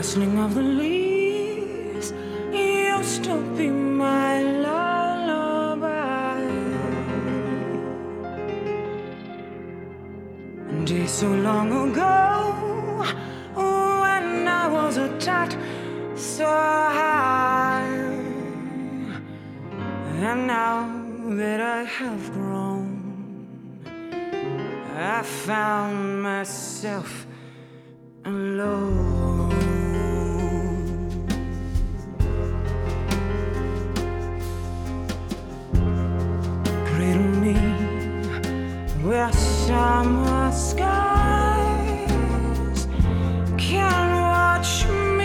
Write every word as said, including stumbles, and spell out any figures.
rustling of the leaves used to be my lullaby. And days so long ago, when I was a tot so high, and now that I have grown, I found myself alone. Cradle me where summer skies